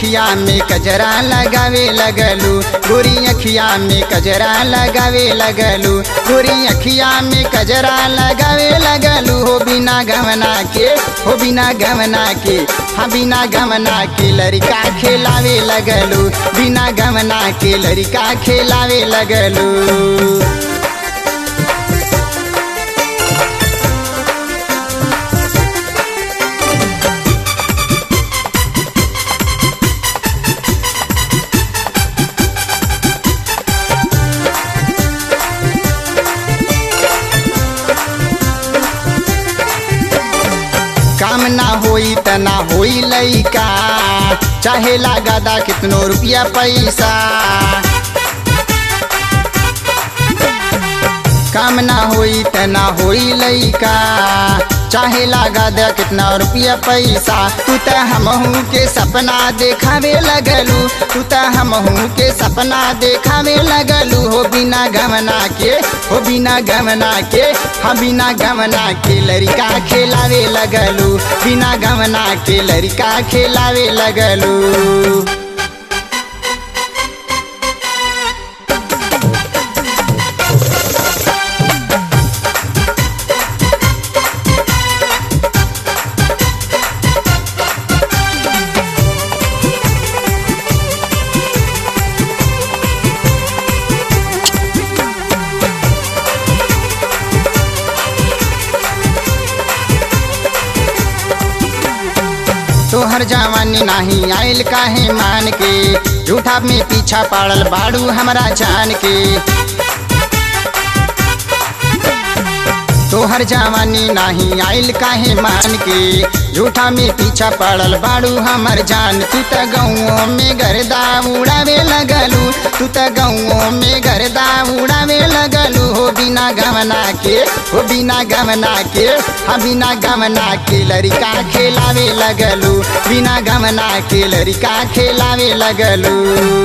अखिया में कजरा लगावे लगलू, गोरी अखिया में कजरा लगावे लगलू, गोरी अखिया में कजरा लगावे लगलू। हो बिना गमना के, हो बिना गमना के, हाँ बिना गमना के लड़का खेलावे लगलू, बिना गमना के लड़का खेलावे लगलू। काम ना होई त ना होई लइका, चाहे लागदा कितनो रुपया पैसा। काम ना होई त ना होई लइका, चाहे लागदा कितना रुपया पैसा। तू त हमहू के सपना देखावे लगलू, तू त हमहू के सपना देखावे लगलू। हो बिना गमना के, हो बिना गमना के, हाँ बिना गमना के लड़का खेलावे लगलू, बिना गमना के लड़का खेलावे लगलू। तोहर जवानी नाही आइल काहे मान के, झूठा में पीछा पड़ल बाड़ू हमरा जान के। तोहर जवानी नाही आइल काहे मान के, झूठा में पीछा पड़ल बाड़ू हमर जान। तू त गौओं में गर्दा उड़ावे लगलू, तू त गौओं में गर्दा उड़ावे लगलू। हो बिना गमना के, हो बिना गमना के, हाँ बिना गमना के लड़का खेलावे लगलू, बिना गमना के लड़का खेलावे लगलू।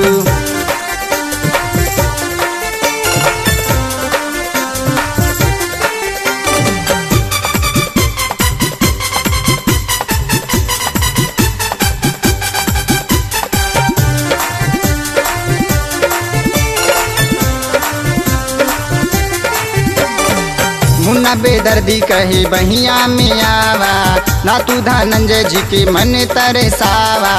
मुन्ना बेदर्दी कहे बहिया में आवा, ना तू धनंजय जी के मन तरसावा।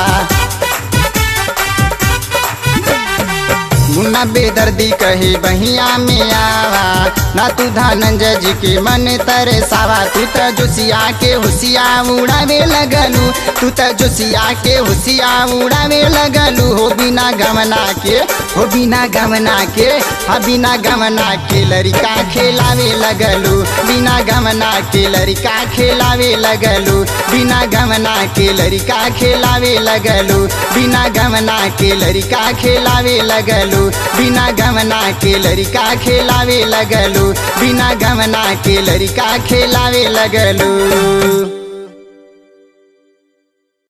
मुन्ना बेदर्दी कहे बहिया में आवा, ना तू धनंजय जी के मन तरसावा। तू त जोशिया के हुसिया उड़ावे लगलू, तू त जोशिया के हुसिया उड़ावे लगलू। हो बिना गमना के, हो बिना गमना के, हाँ बिना गमना के लड़का खेलावे लगलू, बिना गमना के लड़का खेलावे लगलू, बिना गमना के लड़का खेलावे लगलू, बिना गमना के लड़का खेलावे लगलू, बिना गमना के लड़का खेलावे लगलू, बिना गमना के लड़का खेलावे लगलू।